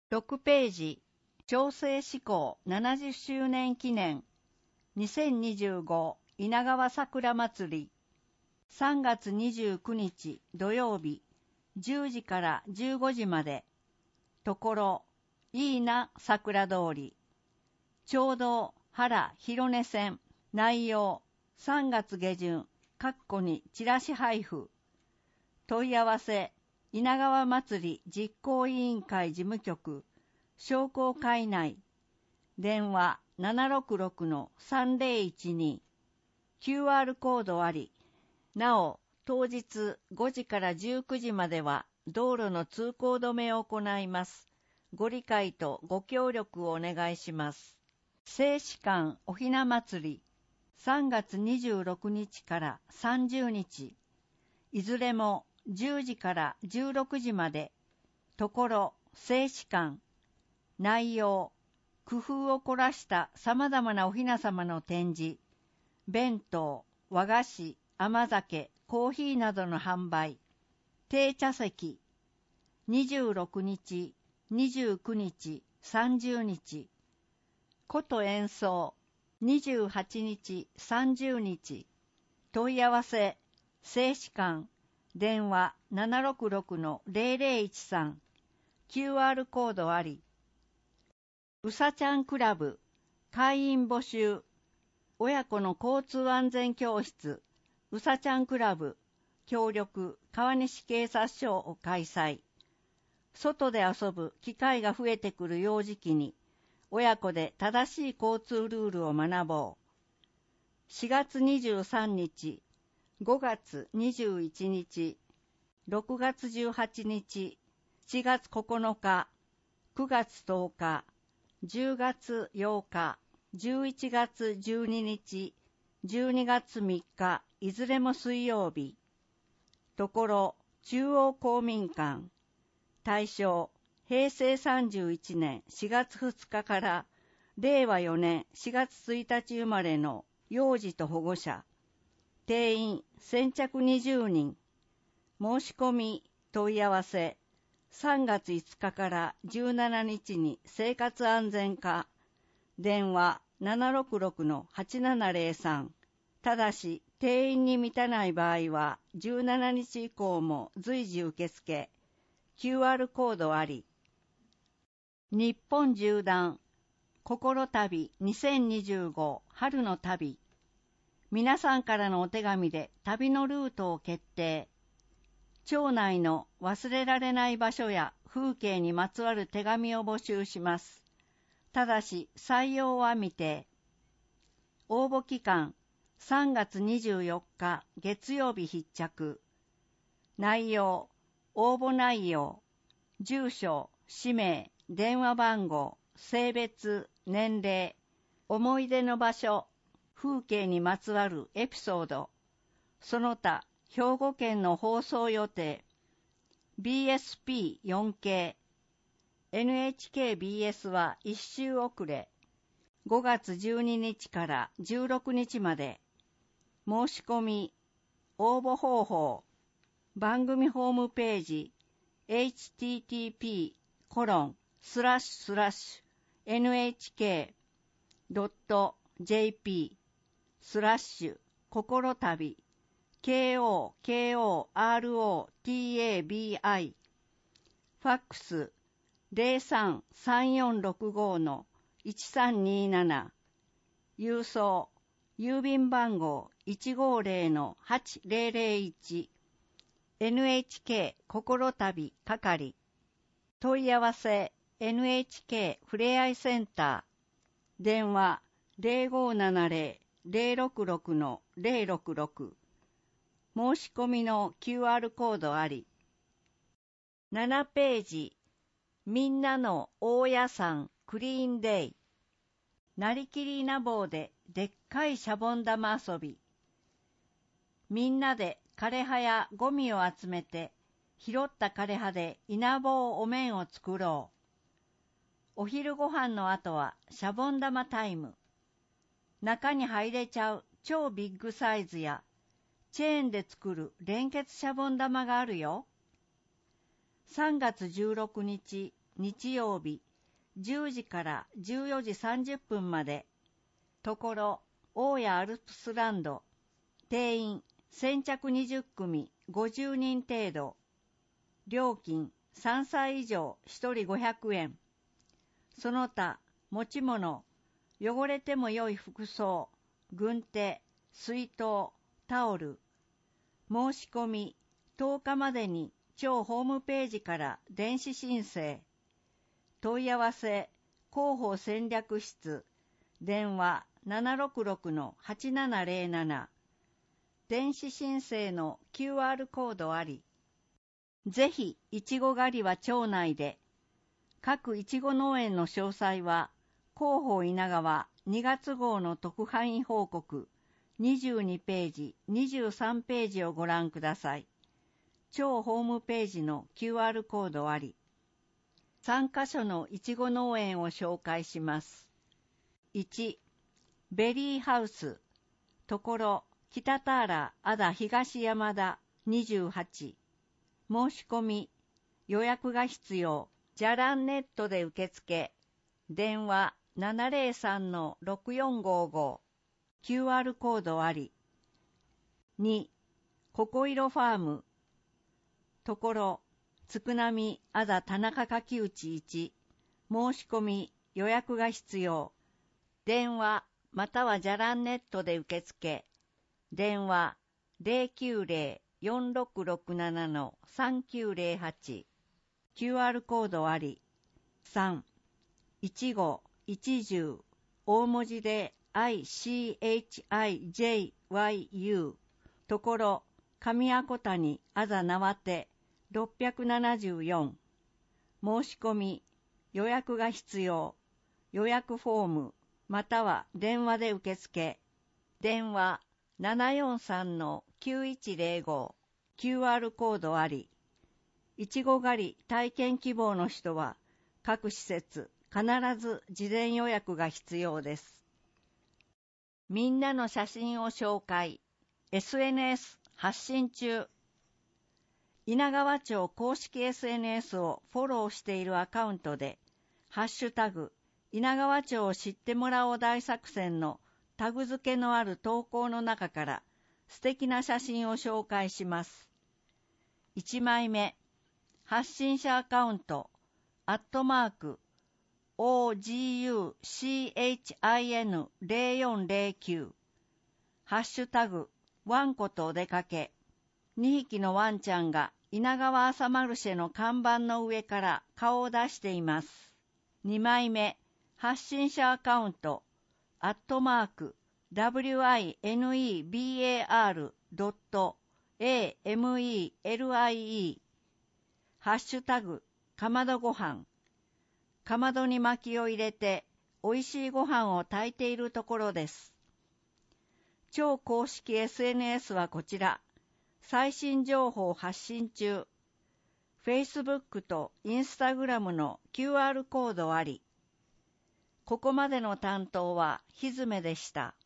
6ページ、調整施行70周年記念、2025稲川桜祭り、3月29日土曜日、10時から15時まで、ところ、いいな桜通り、町道原広根線、内容、3月下旬、にチラシ配布、問い合わせ、稲川祭り実行委員会事務局、商工会内、電話766-3012、QR コードあり、なお、当日5時から19時までは道路の通行止めを行います。ご理解とご協力をお願いします。聖士館おひな祭り、3月26日から30日、いずれも10時から16時まで、ところ聖士館、内容、工夫を凝らした様々なおひな様の展示、弁当、和菓子、甘酒、コーヒーなどの販売、定茶席、26日、29日、30日、琴演奏、28日、30日、問い合わせ、聖士館、電話766-0013、QR コードあり、うさちゃんクラブ、会員募集、親子の交通安全教室、うさちゃんクラブ、協力、川西警察署を開催。外で遊ぶ機会が増えてくる幼児期に、親子で正しい交通ルールを学ぼう。4月23日、5月21日、6月18日、7月9日、9月10日、10月8日、11月12日、12月3日、いずれも水曜日。ところ、中央公民館。対象、平成31年4月2日から令和4年4月1日生まれの幼児と保護者。定員先着20人。申し込み、問い合わせ。3月5日から17日に生活安全課。電話766-8703。ただし、定員に満たない場合は17日以降も随時受付。QR コードあり。日本縦断、心旅2025春の旅。皆さんからのお手紙で旅のルートを決定。町内の忘れられない場所や風景にまつわる手紙を募集します。ただし採用は未定。応募期間3月24日月曜日必着。内容、応募内容、住所、氏名、電話番号、性別、年齢、思い出の場所、風景にまつわるエピソード、その他、兵庫県の放送予定、BSP4K、NHKBS は1週遅れ、5月12日から16日まで、申し込み、応募方法、番組ホームページ、http://nhk.jp 心旅 KOKOROTABI ファックス03-3465-1327郵送郵便番号 150-8001 NHK 心旅係問い合わせ NHK ふれあいセンター電話 0570-066-066 申し込みの QR コードあり7ページみんなの大家さんクリーンデイなりきり稲棒ででっかいシャボン玉遊びみんなで枯葉やゴミを集めて拾った枯葉で稲棒お面を作ろう。お昼ご飯の後はシャボン玉タイム。中に入れちゃう超ビッグサイズやチェーンで作る連結シャボン玉があるよ。3月16日日曜日10時から14時30分まで。ところ、大谷アルプスランド。定員先着20組50人程度。料金3歳以上1人500円。その他、持ち物、汚れても良い服装、軍手、水筒、タオル。申し込み、10日までに町ホームページから電子申請。問い合わせ、広報戦略室、電話766-8707。電子申請の QR コードあり。ぜひ、いちご狩りは町内で。各いちご農園の詳細は、広報稲川2月号の特派員報告22ページ、23ページをご覧ください。町ホームページの QR コードあり。3カ所のいちご農園を紹介します。1、ベリーハウス、ところ、北田原、安田東山田28。申し込み、予約が必要。じゃらんネットで受付。電話703-6455。QR コードあり。2、ココイロファーム。ところ、つくなみ、あだ田中柿内1。申し込み、予約が必要。電話、またはじゃらんネットで受付。電話、090-4667-3908。QR コードあり。3、いちご、一重、大文字で ICHIJYU。ところ、上阿古谷、あざなわて、674。申し込み、予約が必要。予約フォーム、または電話で受付。電話、743-9105。QR コードあり。いちご狩り体験希望の人は、各施設、必ず事前予約が必要です。みんなの写真を紹介。SNS 発信中。稲川町公式 SNS をフォローしているアカウントで、ハッシュタグ、稲川町を知ってもらおう大作戦のタグ付けのある投稿の中から素敵な写真を紹介します。1枚目、発信者アカウント、@OGUCHIN0409。ハッシュタグ、ワンコとお出かけ。2匹のワンちゃんが稲川朝マルシェの看板の上から顔を出しています。2枚目、発信者アカウント、@WINEBAR.AMELIE。ハッシュタグ、かまどごはん。かまどに薪を入れて、美味しいご飯を炊いているところです。超公式 SNS はこちら。最新情報発信中。Facebook と Instagram の QR コードあり。ここまでの担当はひずめでした。